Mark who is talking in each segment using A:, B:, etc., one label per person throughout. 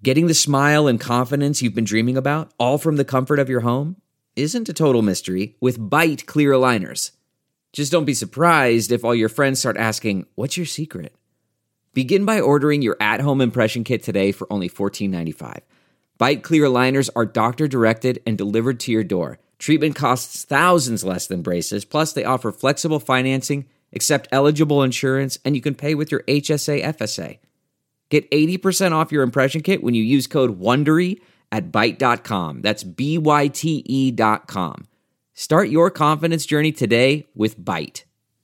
A: Getting the smile and confidence you've been dreaming about, all from the comfort of your home, isn't a total mystery with Byte clear aligners. Just don't be surprised if all your friends start asking, "What's your secret?" Begin by ordering your at-home impression kit today for only $14.95. Byte clear aligners are doctor-directed and delivered to your door. Treatment costs thousands less than braces, plus they offer flexible financing, accept eligible insurance, and you can pay with your HSA FSA. Get 80% off your impression kit when you use code WONDERY at Byte.com. That's BYTE.com. Start your confidence journey today with Byte.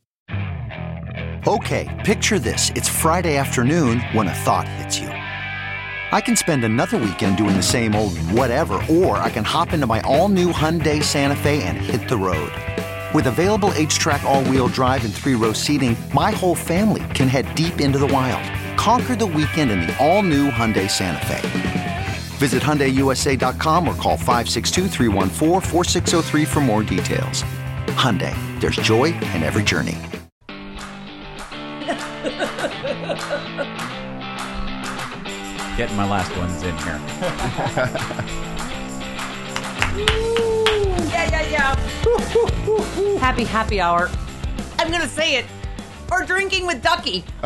B: Okay, picture this. It's Friday afternoon when a thought hits you. I can spend another weekend doing the same old whatever, or I can hop into my all-new Hyundai Santa Fe and hit the road. With available H-Track all-wheel drive and 3-row seating, my whole family can head deep into the wild. Conquer the weekend in the all-new Hyundai Santa Fe. Visit HyundaiUSA.com or call 562-314-4603 for more details. Hyundai, there's joy in every journey.
C: Getting my last ones in here.
D: Yeah. Happy hour. I'm going to say it. Or drinking with Ducky.
E: Oh,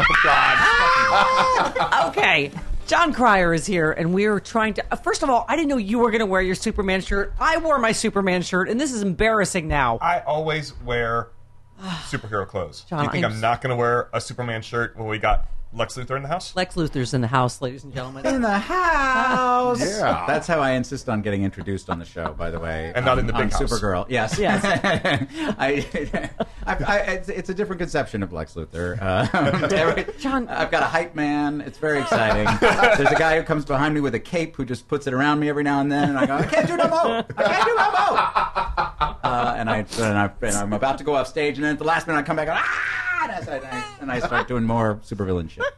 E: God.
D: Okay. John Cryer is here, and we are trying to... first of all, I didn't know you were going to wear your Superman shirt. I wore my Superman shirt, and this is embarrassing now.
E: I always wear superhero clothes.
D: John,
E: Do you think I'm not going to wear a Superman shirt when we got Lex Luthor in the house?
D: Lex Luthor's in the house, ladies and gentlemen.
C: In the house.
E: Yeah.
C: That's how I insist on getting introduced on the show, by the way.
E: And not in the big house.
C: Supergirl. Yes.
D: Yes.
C: It's a different conception of Lex Luthor.
D: John.
C: I've got a hype man. It's very exciting. There's a guy who comes behind me with a cape who just puts it around me every now and then, and I go, I can't do no more. And I'm about to go off stage, and then at the last minute I come back and I start doing more supervillain shit.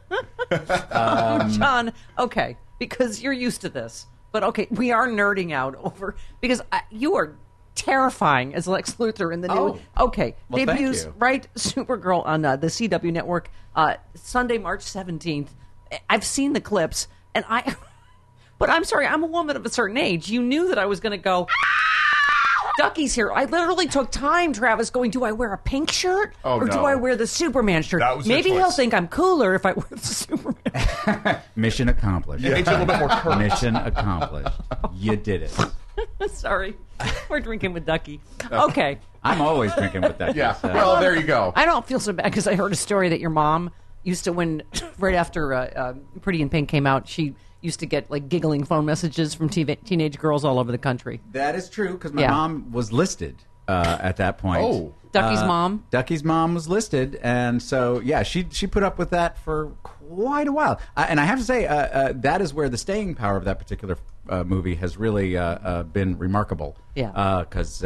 D: John, okay, because you're used to this. But okay, we are nerding out over... Because you are terrifying as Lex Luthor in the new... Okay,
C: well,
D: debuts,
C: thank you.
D: right? Supergirl on the CW network, Sunday, March 17th. I've seen the clips, and But I'm sorry, I'm a woman of a certain age. You knew that I was going to go... Ducky's here. I literally took time, Travis, going, do I wear a pink shirt? Or do I wear the Superman shirt?
E: That was your
D: Maybe
E: choice.
D: he'll think I'm cooler if I wear the Superman.
C: Mission accomplished.
E: It made you a little bit more curved.
C: Mission accomplished. You did it.
D: Sorry. We're drinking with Ducky. Okay.
C: I'm always drinking with that.
F: Yeah. Well, there you go.
D: I don't feel so bad because I heard a story that your mom used to, when right after Pretty in Pink came out, she used to get like giggling phone messages from teenage girls all over the country.
C: That is true because my mom was listed at that point.
F: Oh.
D: Ducky's mom?
C: Ducky's mom was listed, and so yeah, she put up with that for quite a while. And I have to say, that is where the staying power of that particular movie has really been remarkable.
D: Yeah,
C: because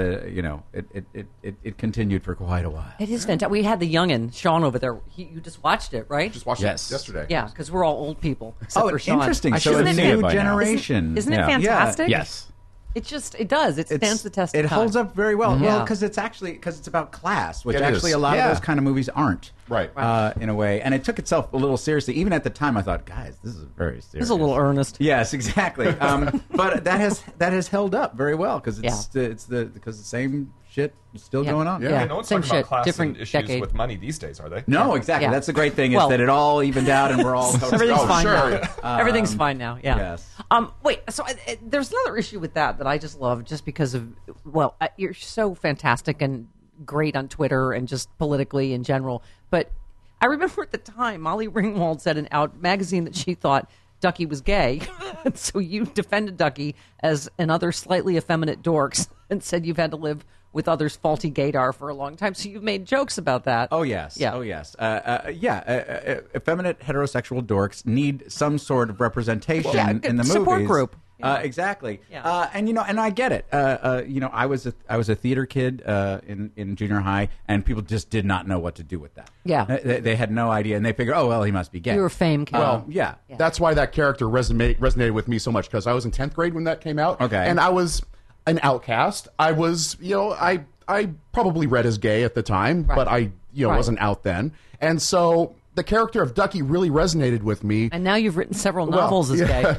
C: it continued for quite a while.
D: It is fantastic. We had the youngin, Sean, over there. You just watched it, right?
F: Just watched it yesterday.
D: Yeah, because we're all old people. Except for Sean.
C: Interesting.
F: I
C: So
F: should've
C: a
F: seen it
C: new
F: by now.
C: generation.
D: Isn't it fantastic?
F: Yes.
D: It does. It stands the test of
C: It
D: time.
C: holds up very well.
D: Yeah.
C: Well, because it's about class, which
F: It
C: actually
F: is.
C: a lot
F: Yeah.
C: of those kind of movies aren't.
F: Right.
C: In a way. And it took itself a little seriously. Even at the time, I thought, guys, this is very serious.
D: This is a little earnest.
C: Yes, exactly. But that has held up very well because the same shit is still going on.
D: Yeah.
E: No one's
D: Same
E: talking
D: shit,
E: about class
D: different
E: and issues
D: decade.
E: with money these days, are they?
C: No, exactly.
D: Yeah.
C: That's the great thing is
D: Well-
C: that it all evened out and we're all totally
D: Everything's fine
F: sure.
D: now. Everything's fine now. Yeah.
C: Yes.
D: Wait. So there's another issue with that I just love, just because of you're so fantastic and great on Twitter and just politically in general. But I remember at the time Molly Ringwald said in Out magazine that she thought Ducky was gay, and so you defended Ducky as another slightly effeminate dorks and said you've had to live with others' faulty gaydar for a long time. So you've made jokes about that.
C: Oh, yes.
D: Yeah.
C: Oh, yes. Effeminate heterosexual dorks need some sort of representation in the movies.
D: Support group.
C: Exactly.
D: Yeah.
C: And I get it. I was a theater kid in junior high, and people just did not know what to do with that.
D: Yeah.
C: They had no idea, and they figured, oh, well, he must be gay.
D: You were a fame kid.
C: Well, yeah.
F: That's why that character resonated with me so much, because I was in 10th grade when that came out.
C: Okay.
F: And I was an outcast. I was, I probably read as gay at the time, but I, wasn't out then. And so the character of Ducky really resonated with me.
D: And now you've written several novels as gay.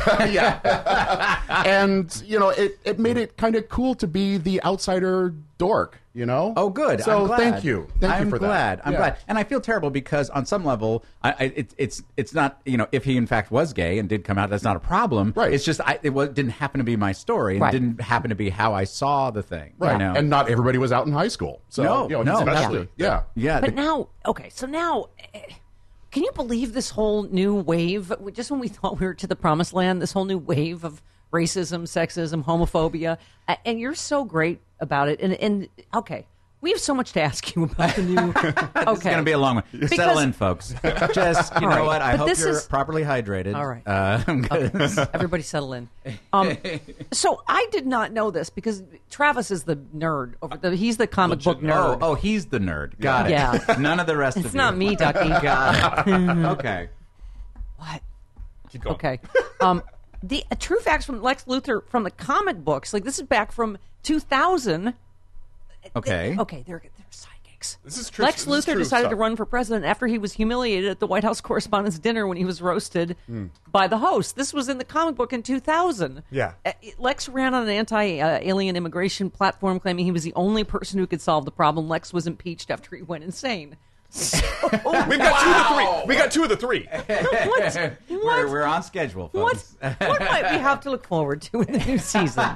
F: Yeah. And, you know, it made it kind of cool to be the outsider dork, you know?
C: Oh, good.
F: So
C: I'm glad.
F: thank you. Thank you for that.
C: I'm glad. And I feel terrible because on some level, it's not, you know, if he in fact was gay and did come out, that's not a problem.
F: Right.
C: It's just it didn't happen to be my story and
D: Right.
C: didn't happen to be how I saw the thing.
F: Right.
C: You know?
F: And not everybody was out in high school. So,
C: No,
F: you know,
C: no,
F: especially. Yeah.
C: Yeah.
D: But now, okay, so now, can you believe this whole new wave? Just when we thought we were to the promised land, this whole new wave of racism, sexism, homophobia, and you're so great about it. And okay, we have so much to ask you about the new.
C: This is going to be a long one. Settle in, folks. Just, you
D: All
C: know
D: right.
C: what? I
D: But
C: hope
D: this
C: you're
D: is-
C: properly hydrated.
D: All right.
C: I'm good.
D: Everybody settle in. So I did not know this because Travis is the nerd. He's the comic book nerd.
C: Oh, he's the nerd. Got it.
D: Yeah.
C: None of the rest of
D: It's
C: you.
D: not me, Ducky.
C: Got it. Okay.
D: What?
E: Keep going.
D: Okay. The true facts from Lex Luthor from the comic books, like this is back from 2000.
C: Okay.
D: They're psychics.
E: This is true-
D: Lex
E: this is
D: Luthor
E: true
D: decided
E: stuff.
D: to run for president after he was humiliated at the White House Correspondents' Dinner when he was roasted by the host. This was in the comic book in 2000.
E: Yeah.
D: Lex ran on an anti-alien immigration platform, claiming he was the only person who could solve the problem. Lex was impeached after he went insane.
E: We've got 2 of the 3. We got 2 of the 3.
D: What?
C: We're on schedule,
D: What?
C: folks.
D: What might we have to look forward to in the new season?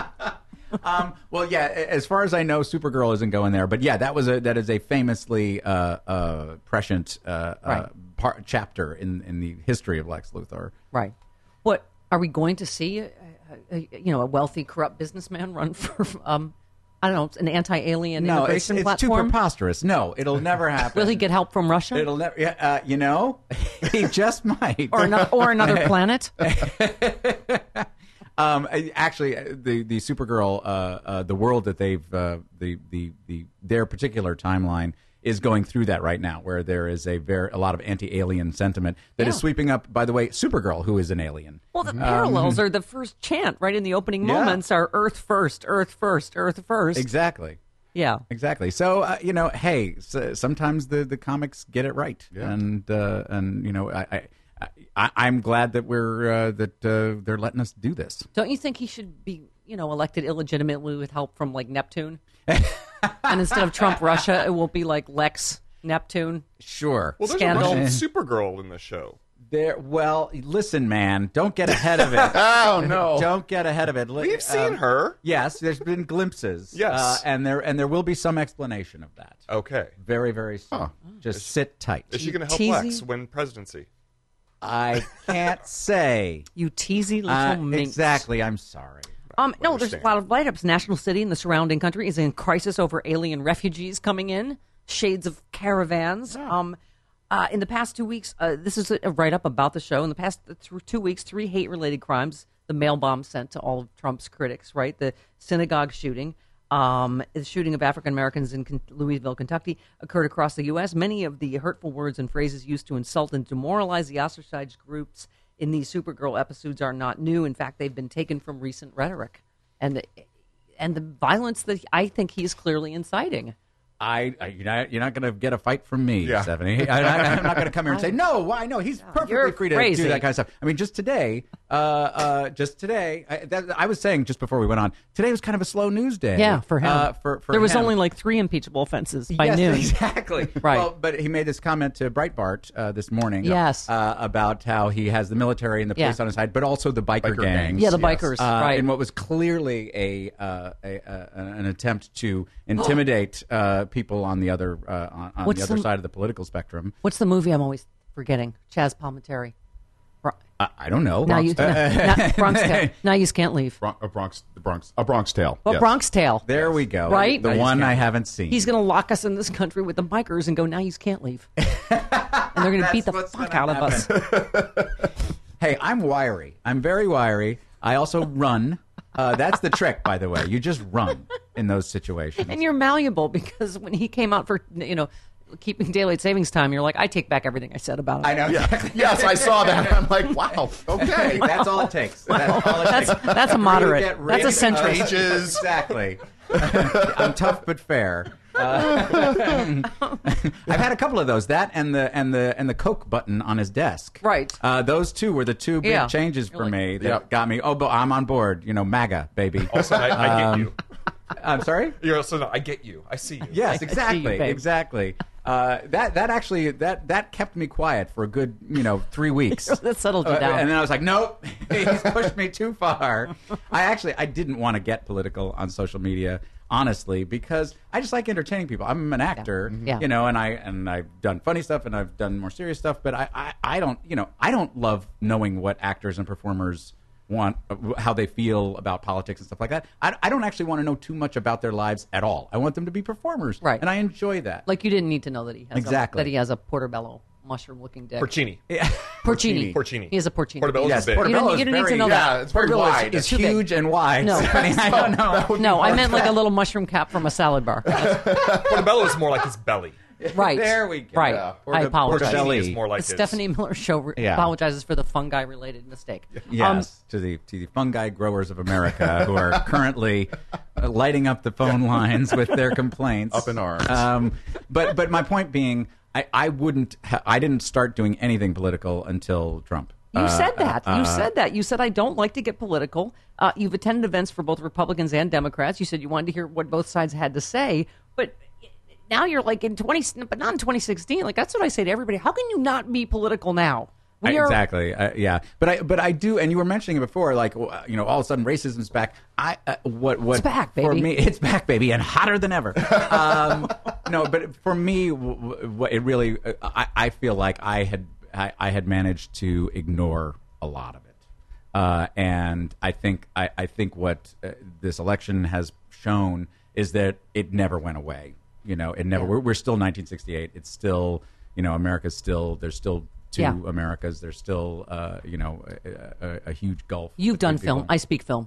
C: Well, yeah. As far as I know, Supergirl isn't going there, but yeah, that is a famously prescient
D: Right.
C: chapter in the history of Lex Luthor.
D: Right. What are we going to see? A wealthy, corrupt businessman run for I don't know, an anti-alien
C: No, it's
D: immigration
C: too
D: platform.
C: preposterous. No, it'll never happen.
D: Will he get help from Russia
C: It'll never. Yeah, you know, he just might.
D: or another planet?
C: Actually, the Supergirl, the world that they've their particular timeline is going through that right now, where there is a lot of anti-alien sentiment that is
D: Yeah.
C: sweeping up. By the way, Supergirl, who is an alien.
D: Well, the parallels are the first chant right in the opening
C: Yeah.
D: moments are Earth first, Earth first, Earth first.
C: Exactly.
D: Yeah.
C: Exactly. So hey, sometimes the comics get it right, and I'm glad that they're letting us do this.
D: Don't you think he should be, elected illegitimately with help from like Neptune? And instead of Trump Russia, it will be like Lex Neptune.
C: Sure.
E: Well, there's
D: Scandal.
E: a Russian Supergirl in the show.
C: Well, listen, man, don't get ahead of it.
F: Oh, no.
C: Don't get ahead of it.
E: We've seen her.
C: Yes, there's been glimpses.
E: Yes.
C: and there will be some explanation of that.
E: Okay.
C: Very, very soon. Just sit tight.
E: Is she going to help
D: Teasy?
E: Lex win presidency?
C: I can't say.
D: You teasy little minx.
C: Exactly. I'm sorry.
D: No, there's a lot of light-ups. National City and the surrounding country is in crisis over alien refugees coming in. Shades of caravans. In the past 2 weeks, this is a write-up about the show. In the past 2 weeks, 3 hate-related crimes. The mail bomb sent to all of Trump's critics, right? The synagogue shooting. The shooting of African Americans in Louisville, Kentucky, occurred across the U.S. Many of the hurtful words and phrases used to insult and demoralize the ostracized groups in these Supergirl episodes are not new. In fact, they've been taken from recent rhetoric, and the violence that I think he's clearly inciting.
C: You're not going to get a fight from me,
E: Yeah.
C: Stephanie. I'm not going to come here and say no. Why? No, he's perfectly
D: You're
C: free to
D: crazy.
C: do that kind of stuff. I mean, just today, I was saying just before we went on, today was kind of a slow news day.
D: Yeah, for him.
C: For
D: there was
C: him.
D: only like 3 impeachable offenses by
C: Yes,
D: noon.
C: exactly.
D: Right.
C: Well, but he made this comment to Breitbart this morning.
D: Yes.
C: About how he has the military and the police
D: Yeah.
C: on his side, but also the biker
F: Biker
C: gangs.
F: gangs.
D: Yeah, the
F: Yes.
D: bikers, right.
C: In what was clearly an attempt to intimidate people on the other on
D: What's
C: the other
D: the-
C: side of the political spectrum.
D: What's the movie I'm always forgetting? Chaz Palminteri.
C: I don't know.
D: Now you Bronx Tale. Now you can't leave.
F: A Bronx Tale.
D: Well,
F: Yes.
D: Bronx Tale.
C: There we go.
D: Right?
C: The one I haven't seen.
D: He's going to lock us in this country with the bikers and go, now you can't leave. And they're going to beat the
C: what's
D: fuck
C: gonna
D: out of us.
C: Hey, I'm wiry. I'm very wiry. I also run. That's the trick, by the way. You just run in those situations.
D: And you're malleable because when he came out for, keeping daylight savings time, you're like, I take back everything I said about him.
C: I know.
F: Yeah. Yes, I saw that. I'm like, wow. Okay.
C: That's all it takes. That's all it takes.
D: That's a moderate.
C: Get rid
D: That's a
C: of
D: centrist.
E: Ages.
C: Exactly. I'm tough but fair. I've had a couple of those. That and the Coke button on his desk.
D: Right.
C: Those two were the two big changes for me that got me. Oh, but I'm on board. MAGA baby.
E: Also, I get you.
C: I'm sorry.
E: You're also I get you. I see you.
C: Yes, exactly,
D: babe.
C: exactly. That actually kept me quiet for a good 3 weeks.
D: That settled you down.
C: And then I was like, nope, he's pushed me too far. I didn't want to get political on social media, honestly, because I just like entertaining people. I'm an actor,
D: Yeah.
C: and I've done funny stuff and I've done more serious stuff, but I don't love knowing what actors and performers want, how they feel about politics and stuff like that. I don't actually want to know too much about their lives at all. I want them to be performers,
D: Right.
C: and I enjoy that.
D: Like you didn't need to know that he has a portobello mushroom-looking dick.
E: Porcini.
D: Porcini. He has a porcini.
E: Portobello's
C: Yes,
E: big.
C: Portobello
D: You
C: is
D: don't need to
C: very-
D: know that.
F: it's very
C: Portobello
F: wide.
C: is
D: Too big.
C: huge and wide.
D: No.
C: I mean, I don't know.
D: No, I meant like a little mushroom cap from a salad bar.
E: Portobello is more like his belly.
D: Right.
C: There we go.
D: Right.
C: Yeah.
D: I apologize.
E: Porcini is more like
D: The
E: his.
D: Stephanie Miller Show
C: Yeah.
D: apologizes for the fungi-related mistake.
C: Yes, to the fungi growers of America who are currently lighting up the phone lines with their complaints.
F: Up in arms.
C: But my point being, I didn't start doing anything political until Trump.
D: You said that. You said I don't like to get political. You've attended events for both Republicans and Democrats. You said you wanted to hear what both sides had to say, but now you're like but not in 2016. Like that's what I say to everybody. How can you not be political now?
C: Exactly. Yeah. But I do, and you were mentioning it before. Like all of a sudden racism's back. It's
D: back,
C: for
D: baby.
C: me? It's back, baby, and hotter than ever. No, but for me, it really. I feel like I had managed to ignore a lot of it, and I think what this election has shown is that it never went away. It never.
D: Yeah.
C: We're still 1968. It's still. America's still. There's still two Americas. There's still, a huge gulf.
D: You've done
C: between
D: film.
C: people.
D: I speak film.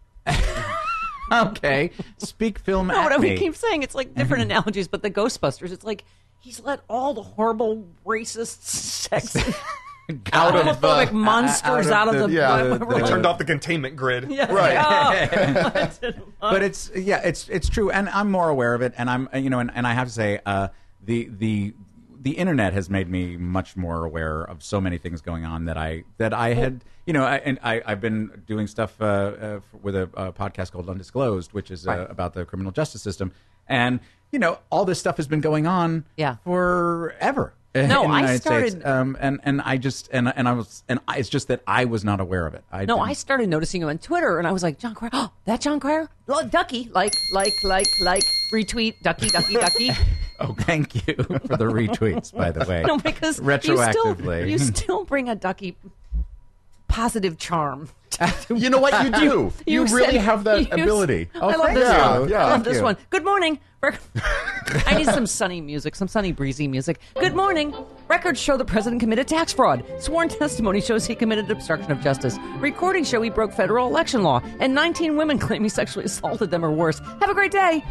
C: Okay, speak film
D: No,
C: at
D: what
C: me.
D: we keep saying, it's like different analogies, but the Ghostbusters, it's like he's let all the horrible, racist, sexist,
C: Out of the-
D: homophobic monsters out of the.
E: They turned off the containment grid.
D: Yeah,
F: Right.
C: But it's true, and I'm more aware of it, and I'm and I have to say, the internet has made me much more aware of so many things going on that I had I've been doing stuff with a podcast called Undisclosed, which is about the criminal justice system, and all this stuff has been going on forever.
D: No,
C: in the
D: I
C: United
D: started-
C: States. It's just that I was not aware of it.
D: I started noticing you on Twitter, and I was like, John Cryer, oh, that John Cryer? Oh, Ducky, like, retweet, Ducky.
C: Oh, thank you for the retweets, by the way.
D: No, because
C: retroactively,
D: you still bring a Ducky positive charm.
F: You know what? You do. You really
D: said-
F: have that
D: you-
F: ability.
D: I love
C: thank
D: this
C: you.
D: one.
F: Yeah,
D: I love
F: thank
D: this
C: you.
D: one. Good morning. I need some sunny music, some sunny, breezy music. Good morning. Records show the president committed tax fraud. Sworn testimony shows he committed obstruction of justice. Recordings show he broke federal election law. And 19 women claim he sexually assaulted them or worse. Have a great day.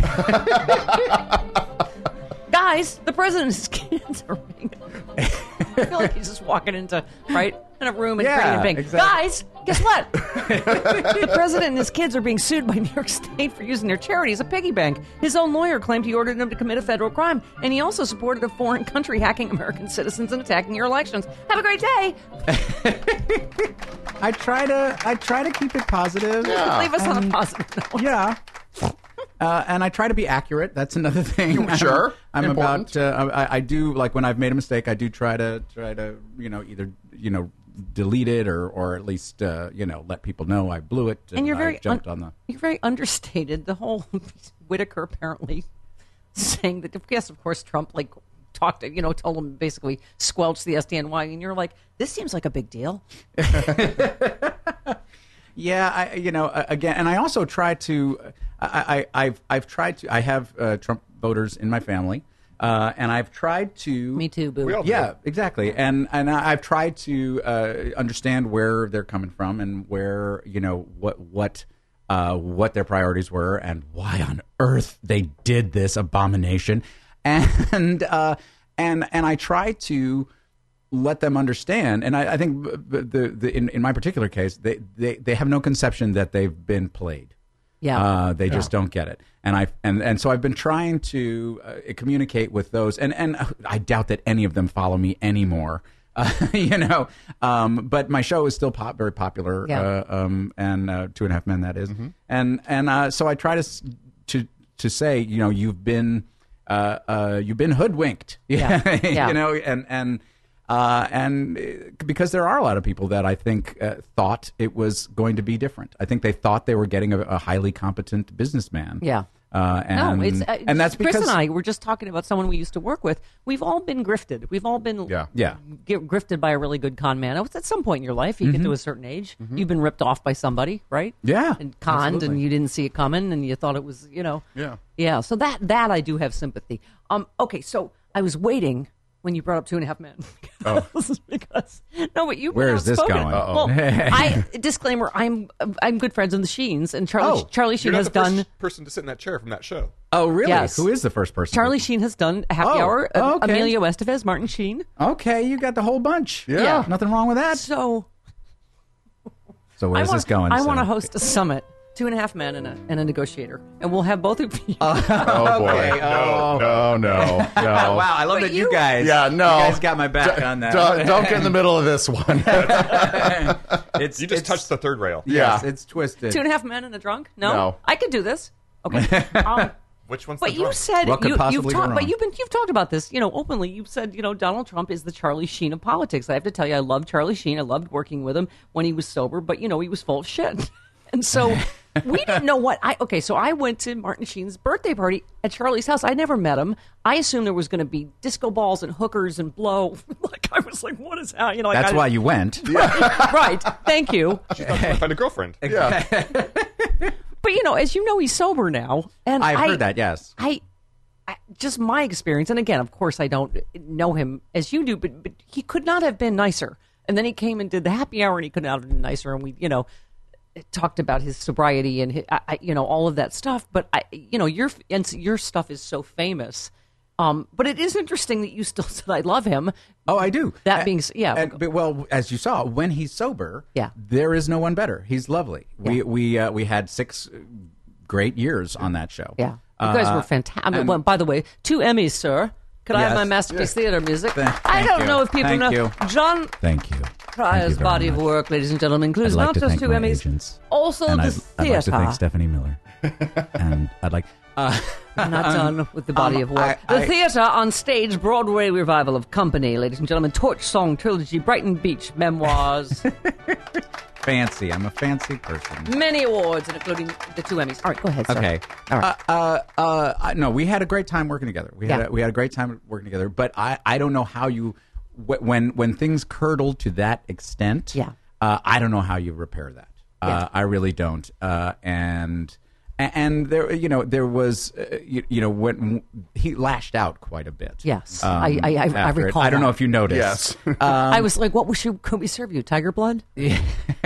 D: Guys, the president's kids are being... I feel like he's just walking into, in a room and creating a bang.
C: exactly.
D: Guys, guess what? The president and his kids are being sued by New York State for using their charity as a piggy bank. His own lawyer claimed he ordered them to commit a federal crime, and he also supported a foreign country hacking American citizens and attacking your elections. Have a great day.
C: I try to keep it positive.
D: Leave us on a positive note.
C: Yeah. And I try to be accurate. That's another thing.
F: Sure.
C: I'm
F: Important.
C: about. I do, like, when I've made a mistake, I do try to either delete it or at least let people know I blew it.
D: And you're
C: I
D: very
C: jumped on the.
D: You're very understated. The whole Whitaker apparently saying that, yes, of course, Trump told him basically squelch the SDNY, and you're like, this seems like a big deal.
C: Yeah, again, and I also try to. I've tried to. I have Trump voters in my family, and I've tried to.
D: Me too, boo.
E: We all do.
C: Yeah, exactly, and I've tried to understand where they're coming from and where what their priorities were and why on earth they did this abomination, and I try to let them understand, and I think in my particular case, they have no conception that they've been played.
D: Yeah.
C: They just don't get it. And so I've been trying to communicate with those, and I doubt that any of them follow me anymore. But my show is still very popular.
D: Yeah.
C: And 2.5 Men, that is. And so I try to say, you've been hoodwinked.
D: Yeah.
C: Yeah. And because there are a lot of people that I think thought it was going to be different. I think they thought they were getting a highly competent businessman.
D: Yeah.
C: And that's because
D: Chris and I were just talking about someone we used to work with. We've all been grifted. We've all been grifted by a really good con man. At some point in your life, you get to a certain age, you've been ripped off by somebody, right?
C: Yeah,
D: and conned,
C: absolutely.
D: and you didn't see it coming, and you thought it was,
F: Yeah.
D: So that I do have sympathy. Okay, so I was waiting when you brought up 2.5 Men. Because but you've been
C: Where is this
D: outspoken.
C: going?
D: Well, disclaimer: I'm good friends with the Sheens, and Charlie Sheen
E: You're
D: has
E: not the
D: done.
E: first person to sit in that chair from that show.
C: Oh, really?
D: Yes.
C: Who is the first person?
D: Charlie Sheen has done a happy hour.
C: okay.
D: Emilio Estevez, Martin Sheen.
C: Okay, you got the whole bunch.
D: Yeah.
C: Nothing wrong with that.
D: So
C: Where's this going?
D: I want to host a summit. 2.5 Men and a negotiator, and we'll have both of you.
F: Oh boy.
C: Okay,
F: No.
C: wow, I love that you guys.
F: Yeah, no.
C: You guys got my back on that.
F: Don't get in the middle of this one.
E: You just touched the third rail.
C: Yes,
F: Yeah.
C: it's twisted.
D: 2.5 Men and a drunk? No,
F: No.
D: I could do this. Okay.
E: Which one's
D: But
E: the
D: you
E: drunk?
D: said
C: What could
D: you've
C: possibly go
D: talked, but
C: wrong?
D: you've talked about this, openly. You've said, Donald Trump is the Charlie Sheen of politics. I have to tell you, I loved Charlie Sheen. I loved working with him when he was sober, but he was full of shit. And so we didn't know what so I went to Martin Sheen's birthday party at Charlie's house. I never met him. I assumed there was going to be disco balls and hookers and blow. I was like, what is that?
C: That's why you went.
D: Right. Thank you.
E: She's not trying to find a girlfriend.
F: Yeah.
D: But as you know, he's sober now. And
C: I've heard that, yes.
D: I just my experience, and again, of course, I don't know him as you do, but he could not have been nicer. And then he came and did the happy hour, and he could not have been nicer. And we, talked about his sobriety and his, all of that stuff. But your stuff is so famous. But it is interesting that you still said I love him.
C: Oh, I do.
D: That being
C: but as you saw, when he's sober,
D: Yeah.
C: there is no one better. He's lovely.
D: Yeah.
C: We had 6 great years on that show.
D: Yeah, you guys were fantastic. Well, by the way, 2 Emmys, sir. Could I have
C: Yes.
D: my Masterpiece Theater music?
C: Thank
D: I don't
C: you.
D: know if people
C: Thank
D: know.
C: you.
D: John
C: Thank you.
D: Pryor's body of work, ladies and gentlemen, includes
C: I'd like
D: not
C: to
D: just
C: thank
D: 2
C: my
D: Emmys,
C: agents.
D: also
C: And
D: the
C: I'd
D: theater.
C: like to thank Stephanie Miller. And I'd like...
D: I'm not done with the body of work.
C: I-
D: The theater on stage Broadway revival of Company, ladies and gentlemen. Torch Song Trilogy, Brighton Beach Memoirs.
C: fancy. I'm a fancy person.
D: Many awards, including the 2 Emmys. All right, go ahead, sir.
C: Okay.
D: All right.
C: No, we had a great time working together. We had a great time working together. But I don't know how you when things curdle to that extent.
D: Yeah.
C: I don't know how you repair that.
D: Yeah.
C: I really don't. And there, there was, when he lashed out quite a bit.
D: Yes.
C: after
D: I
C: it.
D: recall
C: I don't know
D: that.
C: if you noticed.
F: Yes.
D: I was like, could we serve you? Tiger blood?
F: There's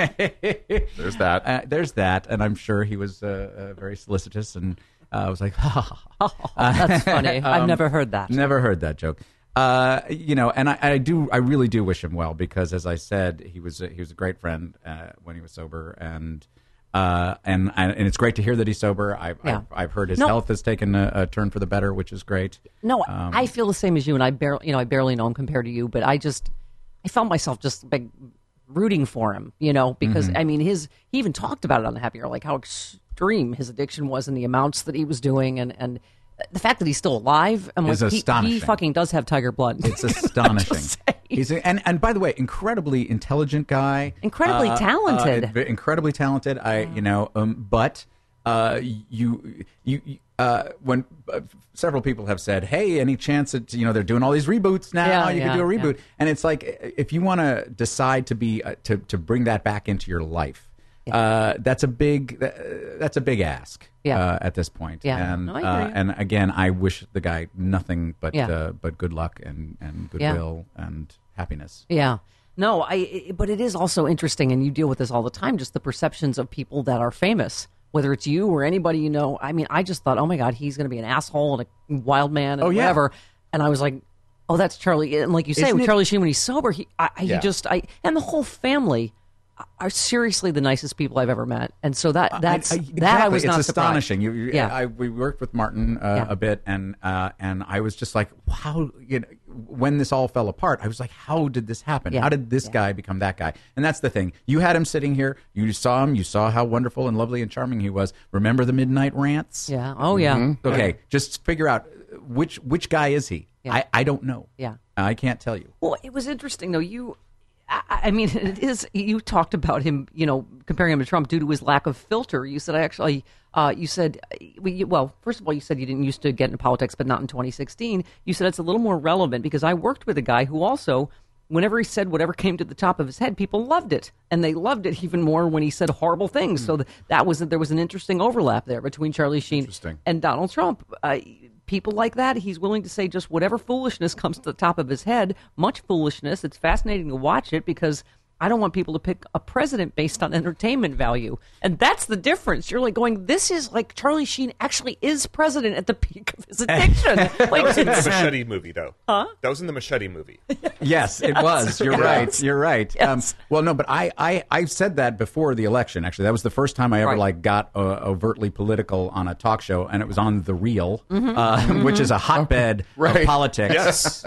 F: that.
C: There's that, and I'm sure he was very solicitous, and I was like,
D: That's funny. I've never heard that.
C: Never heard that joke. And I really do wish him well, because, as I said, he was a great friend when he was sober, and it's great to hear that he's sober. I've heard his health has taken a turn for the better, which is great.
D: No, I feel the same as you, and I barely know him compared to you, but I felt myself just like rooting for him, because I mean, he even talked about it on the Happy Hour, like how extreme his addiction was and the amounts that he was doing, and the fact that he's still alive, I'm
C: is
D: like,
C: astonishing.
D: he fucking does have tiger blood.
C: It's astonishing.
D: Just saying.
C: He's and by the way, incredibly intelligent guy,
D: Incredibly talented.
C: incredibly talented. But when several people have said, "Hey, any chance that they're doing all these reboots now? You could do a reboot." And it's like, if you want to decide to be to bring that back into your life, that's a big ask. At this point.
D: Yeah.
C: And
D: No, I hear you.
C: and again, I wish the guy nothing but
D: Yeah.
C: but good luck and goodwill and happiness.
D: Yeah. No, but it is also interesting, and you deal with this all the time, just the perceptions of people that are famous, whether it's you or anybody you know. I mean, I just thought, oh my God, he's going to be an asshole and a wild man and whatever. And I was like, oh, that's Charlie. And like you say,
C: Isn't
D: with
C: it-
D: Charlie Sheen, when he's sober, and the whole family, are seriously the nicest people I've ever met, and so that I was
C: Exactly.
D: not
C: It's
D: surprised.
C: astonishing.
D: Yeah.
C: We worked with Martin a bit, and I was just like, wow. When this all fell apart, I was like, how did this happen?
D: Yeah.
C: How did this guy become that guy? And that's the thing. You had him sitting here. You saw him. You saw how wonderful and lovely and charming he was. Remember the midnight rants?
D: Yeah. Oh yeah.
C: Okay, just figure out which guy is he?
D: Yeah.
C: I don't know.
D: Yeah.
C: I can't tell you.
D: Well, it was interesting though. I mean, it is. You talked about him, comparing him to Trump due to his lack of filter. You said, well, first of all, you said you didn't used to get into politics, but not in 2016. You said it's a little more relevant because I worked with a guy who also, whenever he said whatever came to the top of his head, people loved it, and they loved it even more when he said horrible things. So there was an interesting overlap there between Charlie Sheen and Donald Trump. People like that, he's willing to say just whatever foolishness comes to the top of his head, much foolishness. It's fascinating to watch it because I don't want people to pick a president based on entertainment value. And that's the difference. You're like going, this is like Charlie Sheen actually is president at the peak of his addiction.
E: That was in the Machete movie, though. Huh? That was in the Machete movie.
C: Yes, it was. You're right. You're right.
D: Yes.
C: Well, no, but I said that before the election. Actually, that was the first time I ever got overtly political on a talk show, and it was on The Real, which is a hotbed of politics.
E: Yes.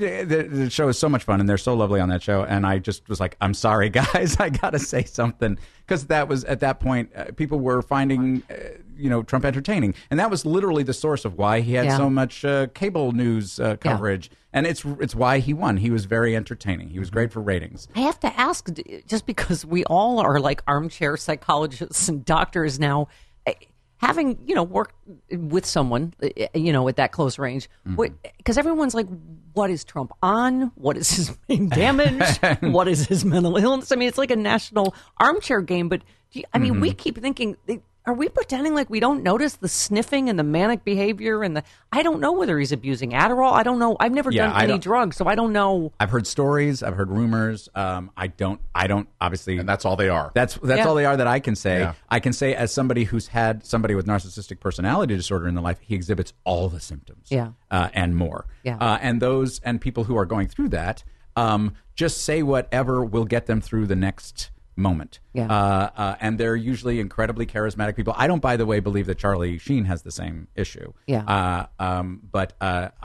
C: The show is so much fun, and they're so lovely on that show. And I just was like, I'm sorry, guys, I got to say something. Because that was, at that point, people were finding, Trump entertaining. And that was literally the source of why he had so much cable news coverage. And it's why he won. He was very entertaining. He was great for ratings.
D: I have to ask, just because we all are like armchair psychologists and doctors now, having, worked with someone, at that close range, because everyone's like, what is Trump on? What is his brain damage? What is his mental illness? I mean, it's like a national armchair game, but we keep thinking, are we pretending like we don't notice the sniffing and the manic behavior and I don't know whether he's abusing Adderall. I don't know. I've never done any drugs, so I don't know.
C: I've heard stories. I've heard rumors. I don't obviously.
F: And that's all they are.
C: That's all they are that I can say. Yeah. I can say as somebody who's had somebody with narcissistic personality disorder in their life, he exhibits all the symptoms.
D: Yeah.
C: And more.
D: Yeah.
C: And people who are going through that, just say whatever will get them through the next moment.
D: Yeah.
C: And they're usually incredibly charismatic people. I don't, by the way, believe that Charlie Sheen has the same issue.
D: Yeah.
C: But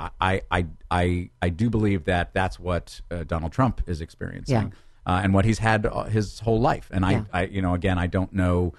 C: I do believe that that's what Donald Trump is experiencing, and what he's had his whole life. And I again, I don't know.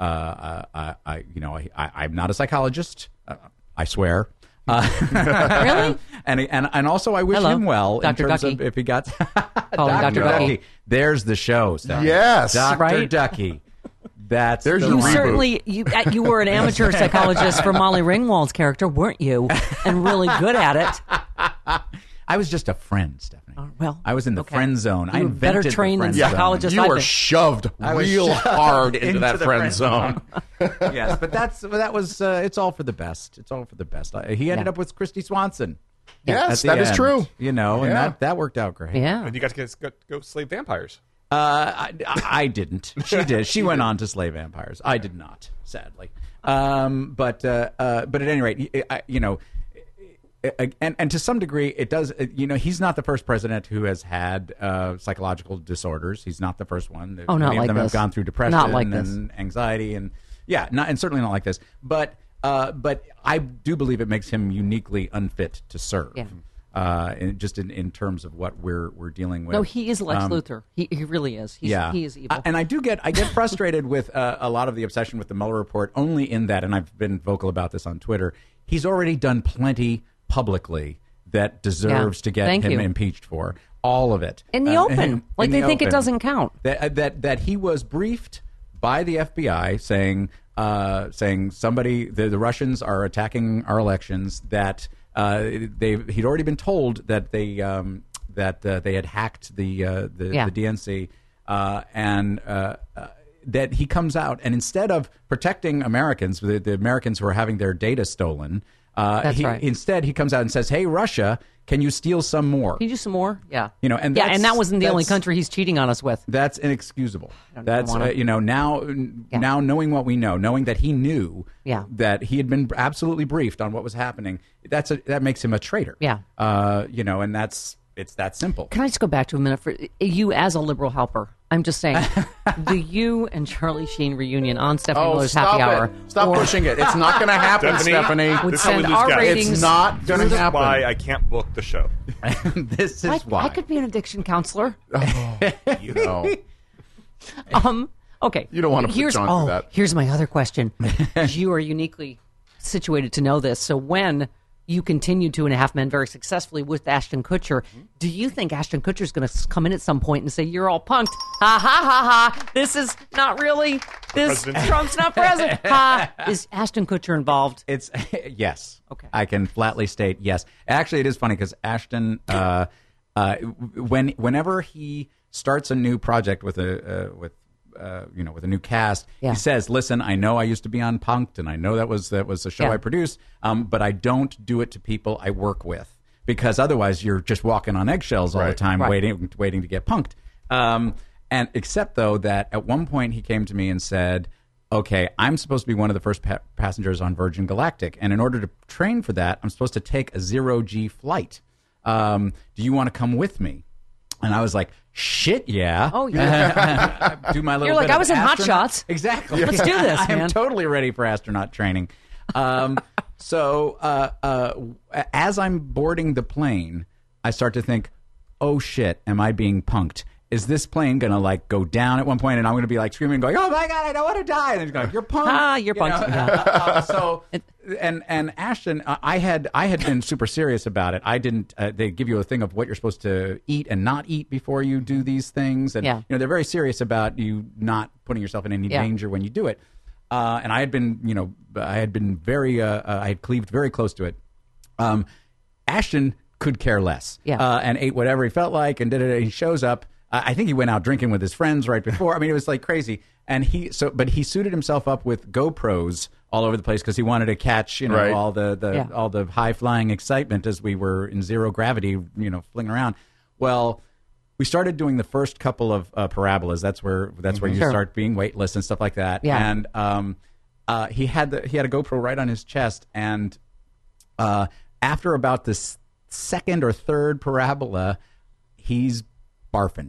C: I'm not a psychologist. I swear.
D: Really?
C: And also I wish him well
D: Dr.
C: in terms
D: Ducky.
C: of if he got
D: Dr. Ducky.
C: There's the show, Steph.
F: Yes.
C: Dr.
D: Right?
C: Ducky. That's
F: There's
C: the
F: your
D: You
F: reboot.
D: certainly you were an amateur psychologist for Molly Ringwald's character, weren't you? And really good at it.
C: I was just a friend, Stephanie.
D: Well,
C: I was in the
D: okay.
C: friend zone. I
D: You were better
C: invented
D: trained
C: the
D: than
C: friend zone.
D: psychologists.
F: You
D: I've
F: were
D: been-
F: shoved
C: was
F: real
C: shoved
F: hard into that
C: the
F: friend zone.
C: Yes, but that was it's all for the best. It's all for the best. He ended up with Christy Swanson.
F: Yes,
C: at the
F: that is
C: end,
F: true.
C: And
F: Yeah.
C: that worked out great.
D: Yeah.
E: And you got to go slave vampires.
C: I didn't. She did. She went on to slay vampires. I did not, sadly. But at any rate, and to some degree, it does. He's not the first president who has had psychological disorders. He's not the first one.
D: Oh, not
C: Many
D: like
C: of them
D: this.
C: have gone through depression
D: Not like this.
C: and anxiety, and and certainly not like this. But I do believe it makes him uniquely unfit to serve.
D: Yeah.
C: In terms of what we're dealing with.
D: No, he is Lex Luthor. He really is. He is evil.
C: And I get frustrated with a lot of the obsession with the Mueller report only in that, and I've been vocal about this on Twitter, he's already done plenty publicly that deserves to get him impeached for. All of it.
D: In the open. Like they think it
C: open.
D: doesn't count.
C: That he was briefed by the FBI saying somebody, the Russians are attacking our elections, that he'd already been told that they had hacked the DNC, and that he comes out and instead of protecting Americans, the Americans who are having their data stolen, instead he comes out and says, "Hey, Russia, can you steal some more?
D: Can you do some more?" Yeah.
C: And
D: that wasn't the only country he's cheating on us with.
C: That's inexcusable.
D: That's
C: now knowing what we know, knowing that he knew that he had been absolutely briefed on what was happening, that makes him a traitor.
D: Yeah.
C: And that's It's that simple.
D: Can I just go back to a minute for you as a liberal helper? I'm just saying, the you and Charlie Sheen reunion on Stephanie Miller's Happy Hour.
F: Stop pushing it. It's not going to happen, Stephanie.
D: Would
E: This is how we
D: send
E: lose
D: our
E: guys.
D: ratings.
F: It's not going to
E: This is
F: happen.
E: why I can't book the show.
C: This is why.
D: I could be an addiction counselor.
F: No.
D: Okay.
F: You don't want to put John through that.
D: Here's my other question. You are uniquely situated to know this. So when you continue Two and a Half Men very successfully with Ashton Kutcher, do you think Ashton Kutcher is going to come in at some point and say, you're all punked? Ha, ha, ha, ha. This is not really,
E: President.
D: Trump's not president. Ha. Is Ashton Kutcher involved?
C: It's yes.
D: Okay.
C: I can flatly state yes. Actually, it is funny because Ashton, whenever he starts a new project with a new cast,
D: Yeah.
C: he says, "Listen, I know I used to be on Punk'd, and I know that was a show
D: Yeah.
C: I produced, but I don't do it to people I work with because otherwise you're just walking on eggshells all the
F: Right.
C: time,
D: Right.
C: waiting to get punked." And except though that at one point he came to me and said, "Okay, I'm supposed to be one of the first passengers on Virgin Galactic, and in order to train for that, I'm supposed to take a 0G flight. Do you want to come with me?" And I was like, "Shit, yeah."
D: Oh, yeah.
C: Do my little
D: You're like,
C: bit
D: I
C: of
D: was in Hot
C: astronaut-
D: Shots.
C: Exactly.
D: Let's do this,
C: I am
D: man.
C: totally ready for astronaut training. So as I'm boarding the plane, I start to think, "Oh shit, am I being punked? Is this plane gonna like go down at one point, and I'm gonna be like screaming, going, 'Oh my god, I don't want to die!' And he's going, 'You're punked.
D: Ah, you're punked. Yeah.
C: So and Ashton, I had been super serious about it. I didn't. They give you a thing of what you're supposed to eat and not eat before you do these things, and
D: Yeah.
C: they're very serious about you not putting yourself in any
D: Yeah.
C: danger when you do it. And I had been, I had cleaved very close to it. Ashton could care less, and ate whatever he felt like, and did it. He shows up. I think he went out drinking with his friends right before. I mean, it was like crazy. And but he suited himself up with GoPros all over the place because he wanted to catch,
F: Right.
C: all the high flying excitement as we were in zero gravity, flinging around. Well, we started doing the first couple of parabolas. That's where you
D: Sure.
C: start being weightless and stuff like that.
D: Yeah.
C: And he had a GoPro right on his chest, and after about the second or third parabola, he's barfing.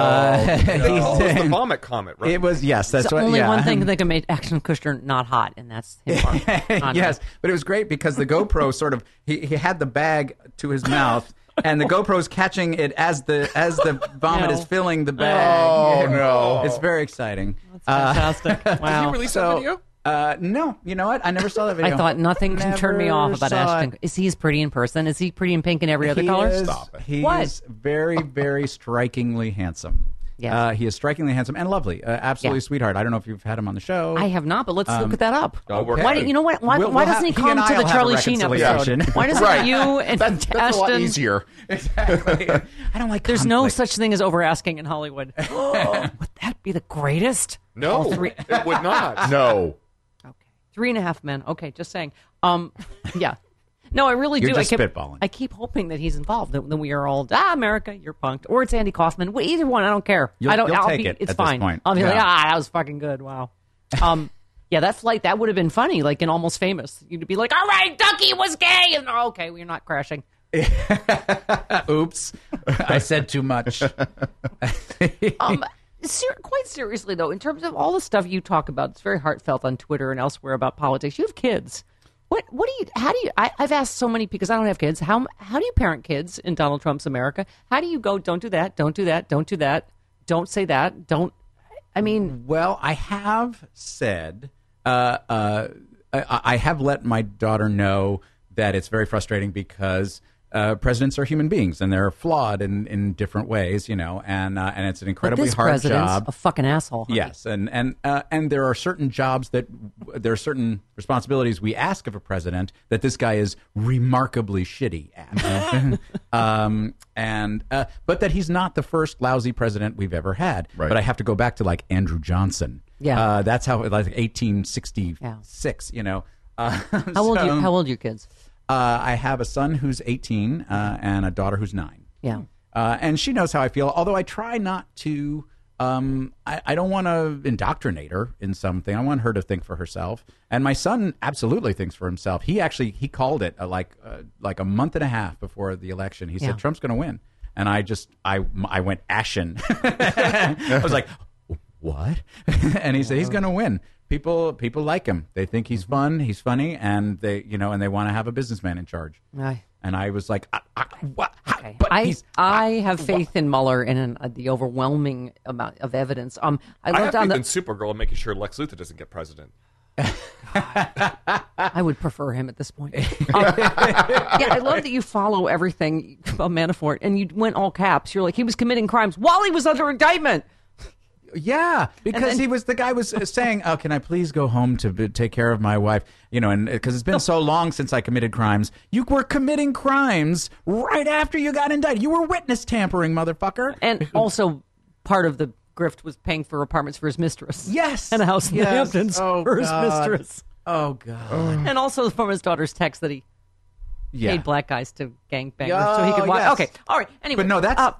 E: It was the vomit comet, right?
C: It was, yes. That's
D: It's
C: what.
D: only
C: yeah.
D: one thing that can make Ashton Kutcher not hot, and that's him.
C: Yes, but it was great because the GoPro sort of he had the bag to his mouth, and the GoPro's catching it as the vomit
D: No.
C: is filling the bag.
F: Oh, no.
C: It's very exciting.
D: Fantastic. Wow.
E: release that video?
C: No, you know what? I never saw that video.
D: I thought nothing can turn me off about
C: Never saw
D: Ashton.
C: it.
D: Is he as pretty in person? Is he pretty in pink and every other
C: He
D: color?
C: is-
F: Stop it.
C: He
D: What?
C: is very, very strikingly handsome.
D: Yes.
C: He is strikingly handsome and lovely. Absolutely
D: Yeah.
C: sweetheart. I don't know if you've had him on the show.
D: I have not, but let's look at that up.
E: I'll work
D: Why?
E: on it.
D: You know what? Why,
C: We'll-
D: why
C: we'll
D: doesn't he
C: have- he
D: come
C: and
D: to
C: I
D: the
C: will have a
D: Charlie Sheen
C: reconciliation.
D: episode? Why doesn't
F: Right.
D: you and
F: That's a lot
D: Ashton?
F: easier.
C: Exactly. I don't like.
D: There's no
C: conflict.
D: such thing as over asking in Hollywood. Would that be the greatest?
E: No,
D: All three.
E: it would not.
F: No.
D: Okay. 3.5 Men. Okay, just saying. Yeah. No, I really
C: You're
D: do.
C: just
D: I
C: spitballing.
D: I keep hoping that he's involved. That we are all America, you're punked, or it's Andy Kaufman. Well, either one, I don't care.
C: You'll-
D: I don't.
C: you'll
D: I'll
C: take
D: be.
C: it
D: It's
C: at this
D: fine.
C: point.
D: I'll be like,
C: Yeah.
D: that was fucking good. Wow. Yeah, that flight that would have been funny, like in Almost Famous. You'd be like, all right, Ducky was gay, and okay, we're not crashing.
C: Oops, I said too much.
D: Quite seriously though, in terms of all the stuff you talk about, it's very heartfelt on Twitter and elsewhere about politics. You have kids. I've asked so many because I don't have kids. How do you parent kids in Donald Trump's America? How do you go, don't do that, don't do that, don't do that, don't say that, I mean,
C: Well, I have said, I have let my daughter know that it's very frustrating because presidents are human beings and they're flawed in different ways, and it's an
D: but
C: incredibly
D: this
C: hard
D: president's
C: job.
D: a fucking asshole. honey.
C: Yes, and there are certain jobs there are certain responsibilities we ask of a president that this guy is remarkably shitty at, but that he's not the first lousy president we've ever had.
F: Right.
C: But I have to go back to like Andrew Johnson.
D: Yeah.
C: That's how like 1866.
D: How old are your kids?
C: I have a son who's 18 and a daughter who's 9.
D: Yeah.
C: And she knows how I feel, although I try not to. I don't want to indoctrinate her in something. I want her to think for herself. And my son absolutely thinks for himself. He called it like a month and a half before the election. He
D: Yeah.
C: said Trump's going to win. And I went ashen. I was like, what? And he said he's going to win. People like him. They think he's fun, he's funny, and they want to have a businessman in charge. And I was like, what?
D: Okay.
C: But
D: I have faith in Mueller and in the overwhelming amount of evidence. I
E: have faith in Supergirl and making sure Lex Luthor doesn't get president.
D: I would prefer him at this point. I love that you follow everything about Manafort, and you went all caps. You're like, he was committing crimes while he was under indictment.
C: Yeah, because the guy was saying, "Oh, can I please go home to take care of my wife?" And because it's been so long since I committed crimes. You were committing crimes right after you got indicted. You were witness tampering, motherfucker.
D: And also, part of the grift was paying for apartments for his mistress.
C: Yes,
D: and a house in the Hamptons for his mistress.
C: Oh God!
D: And also from his daughter's text that he paid black guys to gangbangers so he could watch.
C: Yes.
D: Okay, all right. Anyway,
C: but no,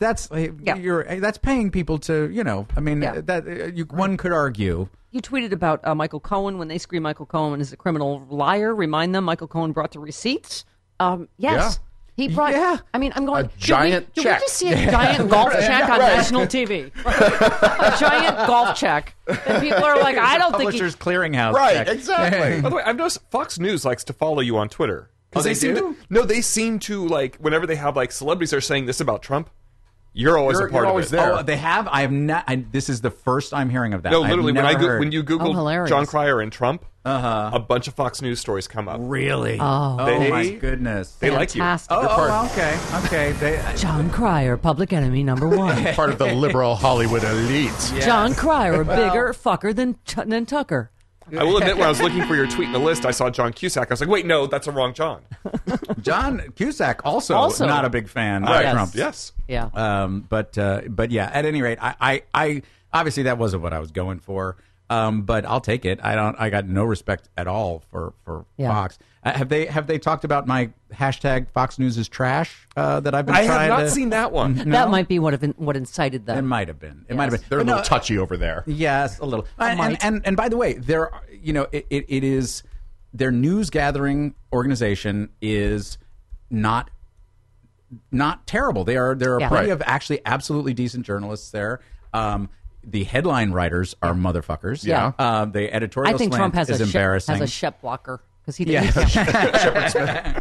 C: that's paying people to one could argue.
D: You tweeted about Michael Cohen when they scream Michael Cohen is a criminal liar. Remind them Michael Cohen brought the receipts. Yes.
F: Yeah.
D: He brought.
F: Yeah.
D: I mean, I'm going.
F: A giant
D: did
F: check.
D: we just see a giant golf check on national TV? A giant golf check. And people are like, I don't think
C: Publishers Clearinghouse.
F: Right,
C: check.
F: exactly.
E: By the way, I've noticed Fox News likes to follow you on Twitter.
C: Oh, they do?
E: They seem to, like, whenever they have, like, celebrities are saying this about Trump, you're always a part of it.
F: There.
C: Oh, they have? I have not. This is the first I'm hearing of that.
E: No, literally, when you Google
D: hilarious.
E: John Cryer and Trump, a bunch of Fox News stories come up.
C: Really?
D: Oh,
C: my goodness.
E: They like you.
D: fantastic.
C: Okay.
D: John Cryer, public enemy number one.
F: Part of the liberal Hollywood elite.
C: Yes.
D: John Cryer, a bigger fucker than Tucker.
E: I will admit, when I was looking for your tweet in the list, I saw John Cusack. I was like, wait, no, that's a wrong John.
C: John Cusack also not a big fan of
D: Yes.
C: Trump.
E: Yes.
D: Yeah.
C: But yeah, at any rate, I obviously that wasn't what I was going for. But I'll take it. I got no respect at all for Fox. Have they talked about my hashtag Fox News is trash that I've been
E: I
C: trying
E: have not
C: to...
E: seen that one.
C: No?
D: That might be what incited that.
C: It might have been. It might have been.
F: They're a
C: But
F: little
C: no,
F: touchy over there.
C: Yes, a little.
D: might.
C: And by the way, there are, it is their news gathering organization is not terrible. There are plenty of actually absolutely decent journalists there. The headline writers are motherfuckers.
D: Yeah.
C: The editorial
D: I think
C: slant
D: Trump
C: is embarrassing.
D: has a Shep blocker because he
C: Yeah.
D: didn't.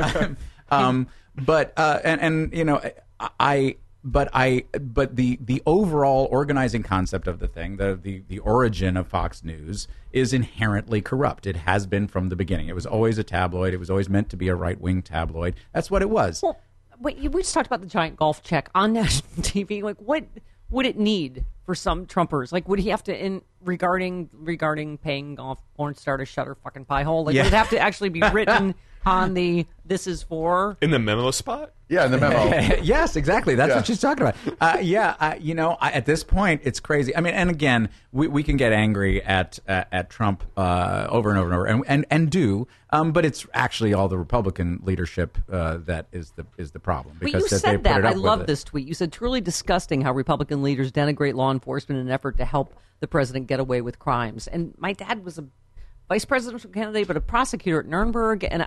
C: But the overall organizing concept of the thing, the origin of Fox News is inherently corrupt. It has been from the beginning. It was always a tabloid. It was always meant to be a right-wing tabloid. That's what it was.
D: Well, wait, we just talked about the giant golf check on national TV. Like, what would it need for some Trumpers? Like, would he have to regarding paying off porn star to shut her fucking pie hole? Like, would it have to actually be written on the "this is for"
E: In the memo spot?
F: Yeah, in the memo.
C: Yes, exactly. That's what she's talking about. At this point, it's crazy. I mean, and again, we can get angry at Trump over and over and over, and do. But it's actually all the Republican leadership that is the problem.
D: But
C: Because
D: you
C: they
D: said
C: put it
D: that. I
C: up with
D: love
C: it.
D: this tweet. You said, truly disgusting how Republican leaders denigrate law enforcement in an effort to help the president get away with crimes. And my dad was a vice presidential candidate, but a prosecutor at Nuremberg. And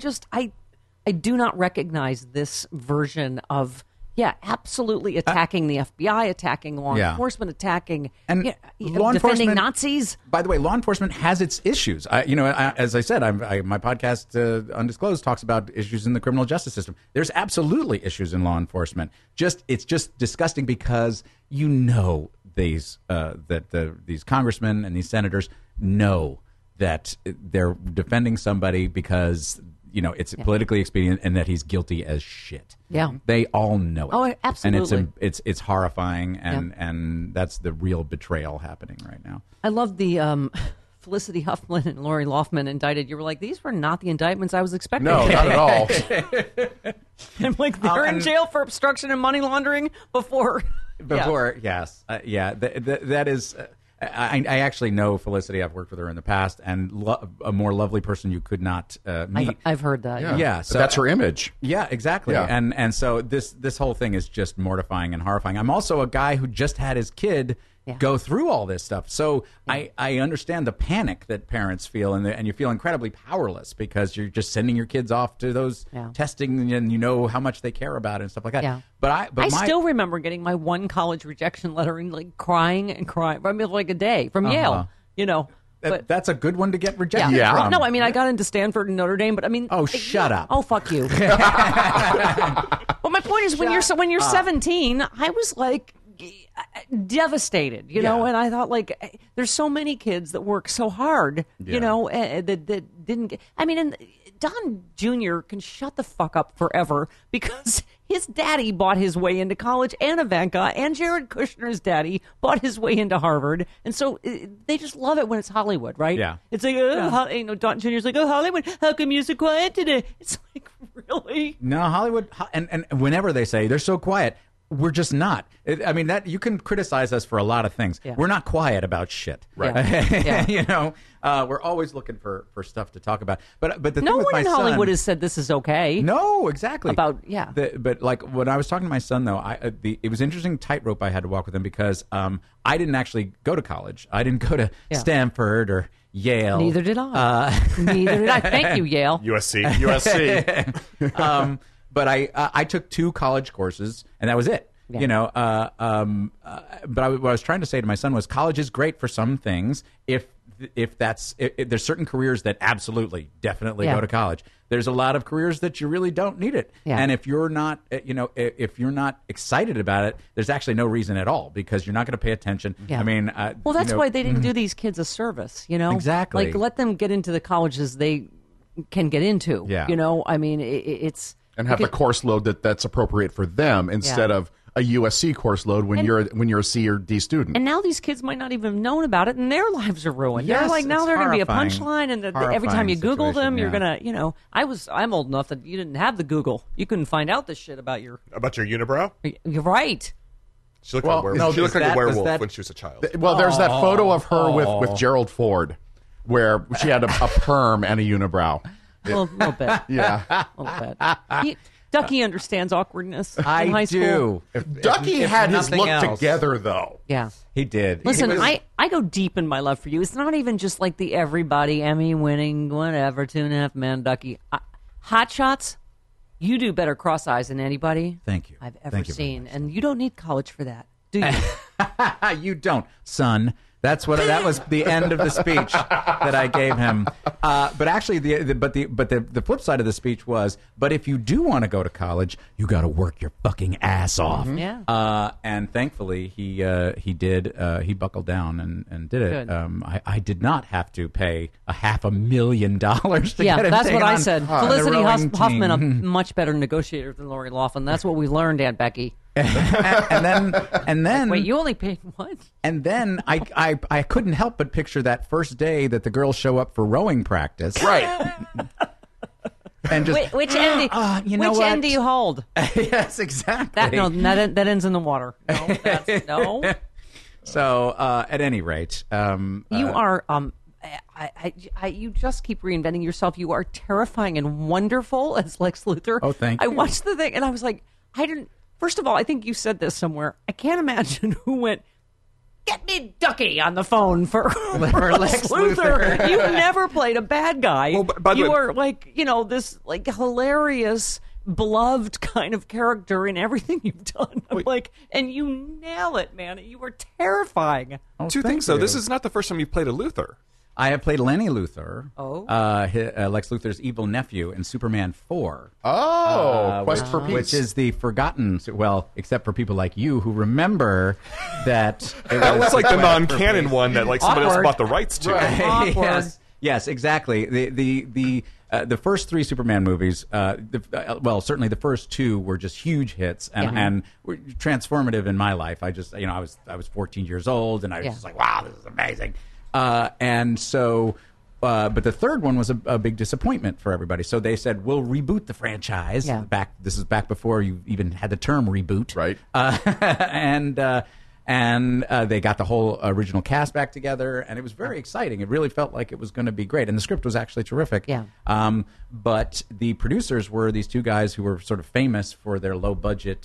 D: I do not recognize this version of, absolutely attacking the FBI, attacking law enforcement, attacking
C: And law
D: defending
C: enforcement-
D: Nazis.
C: By the way, law enforcement has its issues. As I said, my podcast Undisclosed talks about issues in the criminal justice system. There's absolutely issues in law enforcement. It's just disgusting because these these congressmen and these senators know that they're defending somebody because it's politically expedient and that he's guilty as shit.
D: Yeah.
C: They all know it.
D: Oh, absolutely.
C: And it's horrifying, and that's the real betrayal happening right now.
D: I love the Felicity Huffman and Lori Loughlin indicted. You were like, these were not the indictments I was expecting.
F: No, not at all.
D: I'm like, they're in jail for obstruction and money laundering before.
C: Yes. That is... I actually know Felicity. I've worked with her in the past, and a more lovely person you could not meet.
D: I've heard that.
C: Yeah,
F: But that's her image.
C: Yeah, exactly.
F: Yeah.
C: And so this whole thing is just mortifying and horrifying. I'm also a guy who just had his kid go through all this stuff. So I understand the panic that parents feel, and you feel incredibly powerless because you're just sending your kids off to those testing, and you know how much they care about it and stuff like that.
D: Yeah.
C: But
D: I still remember getting my one college rejection letter and like crying and crying. I mean, like a day from Yale, you know. But,
C: that's a good one to get rejected
F: Yeah.
C: from.
D: No, I mean, I got into Stanford and Notre Dame, but I mean...
C: Oh, shut up.
D: Oh, fuck you. Well, my point is, when you're 17, I was like devastated, you know, and I thought, like, there's so many kids that work so hard, you know, that didn't get... I mean, and Don Jr. can shut the fuck up forever because his daddy bought his way into college, and Ivanka and Jared Kushner's daddy bought his way into Harvard, and so they just love it when it's Hollywood, right?
C: Yeah.
D: It's like, you know, Don Jr.'s like, oh, Hollywood, how come you're so quiet today? It's like, really?
C: No, Hollywood, and whenever they say they're so quiet, we're just not. I mean, that you can criticize us for a lot of things.
D: Yeah.
C: We're not quiet about shit.
D: Right. Yeah.
C: You know, we're always looking for stuff to talk about. But the
D: No
C: thing with
D: one
C: my
D: in
C: son,
D: Hollywood has said this is okay.
C: No, exactly.
D: But
C: like when I was talking to my son, though, it was interesting tightrope I had to walk with him because I didn't actually go to college. I didn't go to Stanford or Yale.
D: Neither did I. Neither did I. Thank you, Yale.
E: USC.
C: But I took 2 college courses, and that was it.
D: Yeah.
C: You know, but what I was trying to say to my son was, college is great for some things. If there's certain careers that absolutely, definitely go to college. There's a lot of careers that you really don't need it.
D: Yeah.
C: And if you're not, if you're not excited about it, there's actually no reason at all because you're not going to pay attention.
D: Yeah.
C: I mean,
D: well, that's why they didn't do these kids a service, you know?
C: Exactly.
D: Like, let them get into the colleges they can get into.
C: Yeah.
D: You know, I mean, it's...
F: And have the course load that's appropriate for them instead of a USC course load when you're a C or D student.
D: And now these kids might not even have known about it, and their lives are ruined.
C: Yes,
D: they're like, now
C: it's
D: they're going to be a
C: horrifying.
D: punchline, and every time you Google
C: Horrifying
D: them, you're
C: situation,
D: going to, you know... I'm old enough that you didn't have the Google. You couldn't find out this shit about your...
E: About your unibrow?
D: You're right.
E: She looked like a werewolf.
C: no,
E: She looked like
C: was
E: a werewolf
C: that-
E: when she was a child.
F: Well, there's that photo of her with Gerald Ford where she had a perm and a unibrow.
D: A little bit.
F: Yeah.
D: A little bit. Ducky understands awkwardness in high
C: I
D: school.
C: do.
F: Ducky had his
C: nothing
F: look
C: else.
F: together, though.
D: Yeah.
C: He did.
D: Listen,
C: He was-
D: I go deep in my love for you. It's not even just like the everybody Emmy-winning, whatever, 2.5 Men Ducky. Hot Shots, you do better cross eyes than anybody
C: Thank you.
D: I've ever
C: Thank you very
D: seen. And you don't need college for that, do you?
C: You don't, son. That was the end of the speech that I gave him. But actually, the flip side of the speech was, but if you do want to go to college, you got to work your fucking ass off.
D: Yeah.
C: And thankfully, he did. He buckled down and did it.
D: Good.
C: I did not have to pay $500,000 to
D: Yeah,
C: get him
D: that's what
C: taken
D: I
C: on
D: said.
C: the
D: Felicity
C: rowing
D: Huffman, a
C: team.
D: much better negotiator than Lori Loughlin. That's what we learned, Aunt Becky.
C: and then
D: Wait, you only paid what?
C: And then I couldn't help but picture that first day that the girls show up for rowing practice.
F: Right.
C: And just
D: Which end?
C: you know
D: which
C: what?
D: end do you hold?
C: Yes, exactly.
D: That ends in the water. No.
C: So at any rate,
D: You are you just keep reinventing yourself. You are terrifying and wonderful as Lex Luthor.
C: Oh, thank
D: I
C: you.
D: watched the thing and I was like, first of all, I think you said this somewhere. I can't imagine who went, get me Ducky on the phone for
C: Lex Luthor.
D: You never played a bad guy.
E: Well, by the
D: you
E: way-
D: are like, this like hilarious, beloved kind of character in everything you've done. I'm like, and you nail it, man. You were terrifying.
C: Oh,
E: Two
C: thank
E: things, though.
C: you.
E: This is not the first time you've played a Luthor.
C: I have played Lenny Luthor,
D: Oh.
C: Lex Luthor's evil nephew in Superman 4.
F: Oh, Quest for Peace.
C: Which is the forgotten, well, except for people like you who remember that.
E: That was like the non-canon one that like somebody else
D: Awkward.
E: bought the rights to.
F: Right.
D: Awkward.
C: Yes, exactly. The first 3 Superman movies, certainly the first 2 were just huge hits and were transformative in my life. I just, I was 14 years old and I was just like, wow, this is amazing. And so, but the third one was a big disappointment for everybody. So they said, we'll reboot the franchise.
D: Yeah.
C: This is back before you even had the term reboot.
F: Right.
C: And they got the whole original cast back together, and it was very exciting. It really felt like it was going to be great, and the script was actually terrific.
D: Yeah.
C: But the producers were these 2 guys who were sort of famous for their low budget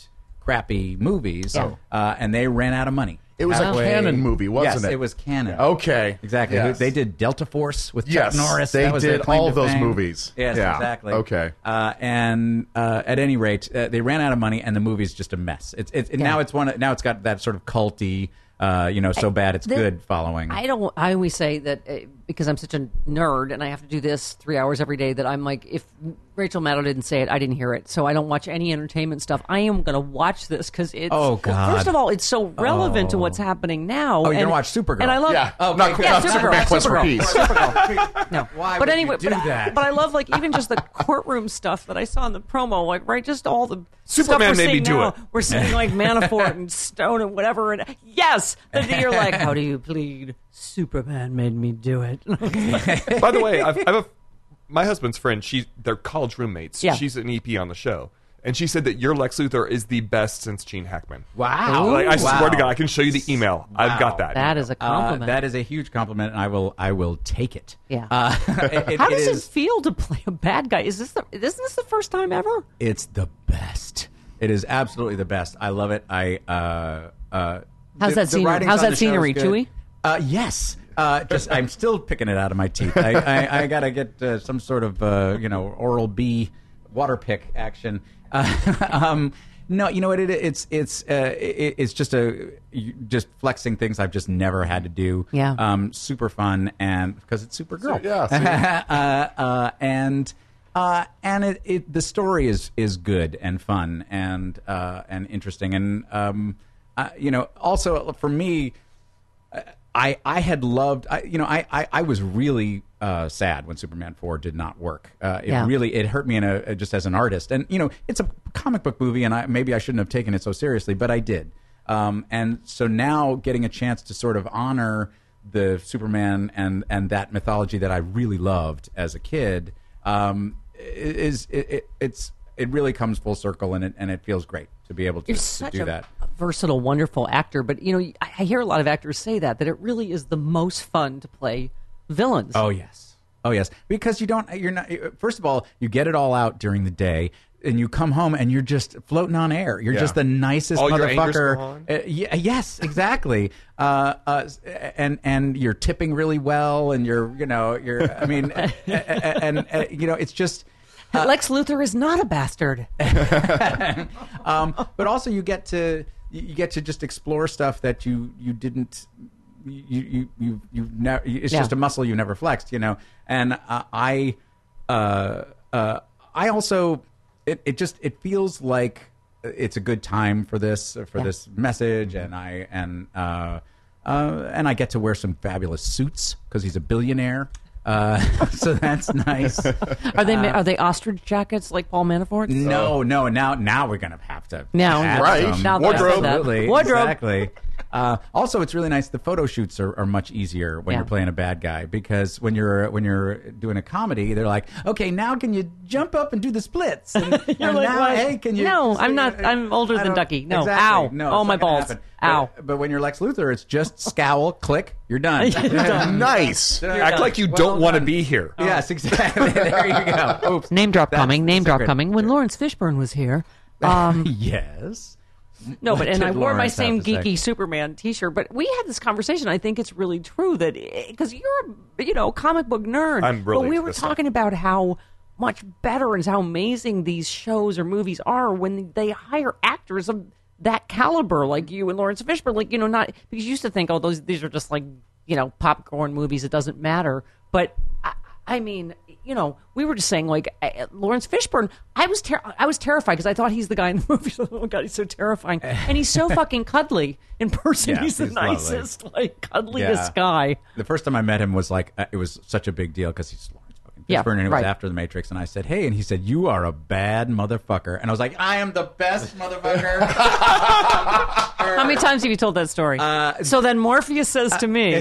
C: crappy movies, and they ran out of money.
F: It was a Canon movie, wasn't
C: yes,
F: it?
C: It was Canon.
F: Okay.
C: Exactly.
F: Yes.
C: They did Delta Force with Chuck Norris.
F: They
C: that was their
F: did
C: claim
F: all
C: to
F: of those
C: fame.
F: movies.
C: Yes,
F: Yeah.
C: exactly.
F: Okay.
C: And at any rate, they ran out of money, and the movie's just a mess. Now it's got that sort of culty, so bad it's good following.
D: I always say that because I'm such a nerd and I have to do this 3 hours every day that I'm like, if Rachel Maddow didn't say it, I didn't hear it. So I don't watch any entertainment stuff. I am going to watch this because it's.
C: Oh, God.
D: Well, first of all, it's so relevant to what's happening now.
C: Oh, you're going to watch Supergirl.
D: And I love.
F: Yeah.
C: Oh,
F: Not Superman Quest for Peace.
D: No.
C: Why
D: but
C: would
D: anyway,
C: you do that?
D: But I love even just the courtroom stuff that I saw in the promo, just all the
E: Superman
D: stuff we're
E: made me
D: seeing
E: do
D: now.
E: it.
D: We're seeing Manafort and Stone and whatever, and yes, then you're like, how do you plead? Superman made me do it.
E: By the way, my husband's friend. They're college roommates.
D: Yeah.
E: She's an EP on the show, and she said that your Lex Luthor is the best since Gene Hackman.
C: Wow!
E: I swear
C: Wow.
E: to God, I can show you the email. I've got that.
D: That is a compliment.
C: That is a huge compliment, and I will take it.
D: Yeah.
C: How
D: does it feel to play a bad guy? Isn't this the first time ever?
C: It's the best. It is absolutely the best. I love it.
D: How's that scenery? Chewy?
C: Yes. I'm still picking it out of my teeth. I gotta get some sort of Oral B water pick action. No, you know what it's just flexing things I've just never had to do.
D: Yeah.
C: Super fun, and because it's Supergirl.
F: Yeah.
C: The story is good and fun and interesting, and also for me, I had loved. I was really sad when Superman 4 did not work. It hurt me just as an artist, and it's a comic book movie, and maybe I shouldn't have taken it so seriously, but I did. And so now getting a chance to sort of honor the Superman and that mythology that I really loved as a kid, it really comes full circle, and it feels great to be able to do that.
D: A versatile, wonderful actor, but I hear a lot of actors say that it really is the most fun to play villains.
C: Oh yes, because you're not. First of all, you get it all out during the day, and you come home and you're just floating on air. You're just the nicest
E: all
C: motherfucker. Yes, exactly. And you're tipping really well, and it's just.
D: Lex Luthor is not a bastard.
C: But also you get to just explore stuff that you didn't. You never. It's just a muscle you never flexed, And I also it feels like it's a good time for this message, and I get to wear some fabulous suits because he's a billionaire. So that's nice.
D: Are they ostrich jackets like Paul Manafort's?
C: No. Now we're gonna have to.
D: Now,
F: right?
D: Now
F: Wardrobe.
C: Absolutely.
D: Wardrobe.
C: Exactly. Also, it's really nice. The photo shoots are much easier when you're playing a bad guy, because when you're doing a comedy, they're like, okay, now can you jump up and do the splits? And,
D: You're like,
C: now,
D: what?
C: hey, can you?
D: No, I'm not. I'm older than Ducky. No,
C: exactly.
D: ow.
C: No,
D: Oh,
C: it's
D: my
C: not gonna
D: balls.
C: happen.
D: Ow.
C: But when you're Lex Luthor, it's just scowl, click, you're done.
F: Nice.
E: Act like you don't want to be here.
C: Yes, exactly. There you go. Oops.
D: Name drop
C: That's
D: coming.
C: the
D: Name drop
C: secret.
D: coming. When Lawrence Fishburne was here.
C: Yes.
D: No,
C: What
D: and
C: did
D: I wore my
C: Lawrence have
D: same
C: to say?
D: geeky Superman T-shirt. But we had this conversation. I think it's really true that because you're a comic book nerd.
E: I'm really
D: But we
E: into
D: were
E: this stuff.
D: talking about how much better and how amazing these shows or movies are when they hire actors of that caliber, like you and Lawrence Fishburne. Not because you used to think, these are just like popcorn movies. It doesn't matter. But I mean, we were just saying, like, Lawrence Fishburne, I was terrified because I thought he's the guy in the movie. Oh, God, he's so terrifying. And he's so fucking cuddly in person.
C: Yeah,
D: he's the
C: he's lovely.
D: nicest, cuddliest guy.
C: The first time I met him was like, it was such a big deal because he's Lawrence fucking
D: Yeah,
C: Fishburne, and it was
D: right.
C: after The Matrix, and I said, hey, and he said, you are a bad motherfucker. And I was like, I am the best motherfucker.
D: How many times have you told that story? So then Morpheus says to me,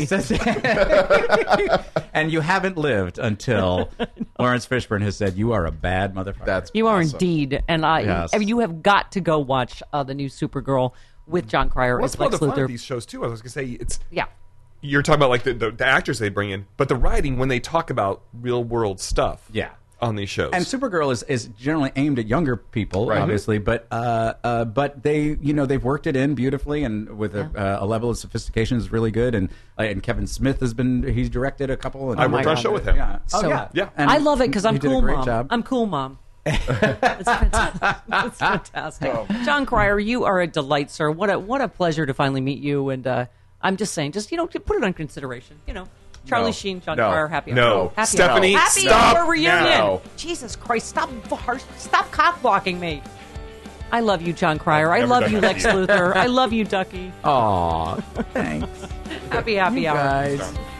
C: And you haven't lived until Lawrence Fishburne has said, you are a bad motherfucker.
F: That's
D: you are
F: awesome.
D: indeed. And
C: Yes.
D: you have got to go watch the new Supergirl with John Cryer
E: What's
D: as
E: part
D: Lex
E: of the fun of
D: Luthor.
E: these shows too? I was going to say it's.
D: Yeah.
E: You're talking about like the actors they bring in, but the writing when they talk about real world stuff.
C: Yeah.
E: on these shows.
C: And Supergirl is generally aimed at younger people, obviously, but they they've worked it in beautifully and with a level of sophistication is really good. And Kevin Smith he's directed a couple. And
E: I worked on a show with him.
C: Yeah.
D: So,
E: yeah.
C: And
D: I love it because I'm
C: he did a
D: cool,
C: great
D: Mom.
C: job.
D: I'm cool, Mom. It's fantastic. It's fantastic. John Cryer, you are a delight, sir. What a pleasure to finally meet you. And I'm just saying, put it on consideration. Charlie Sheen, John Cryer, happy hour.
E: No.
D: Happy
E: Stephanie,
D: hour. Happy
E: stop
D: hour reunion.
E: now.
D: Jesus Christ, stop cock blocking me. I love you, John Cryer. I
E: never
D: love
E: done
D: you,
E: that
D: Lex
E: to you.
D: Luthor. I love you, Ducky.
C: Aw, thanks.
D: Happy hour.
C: Guys.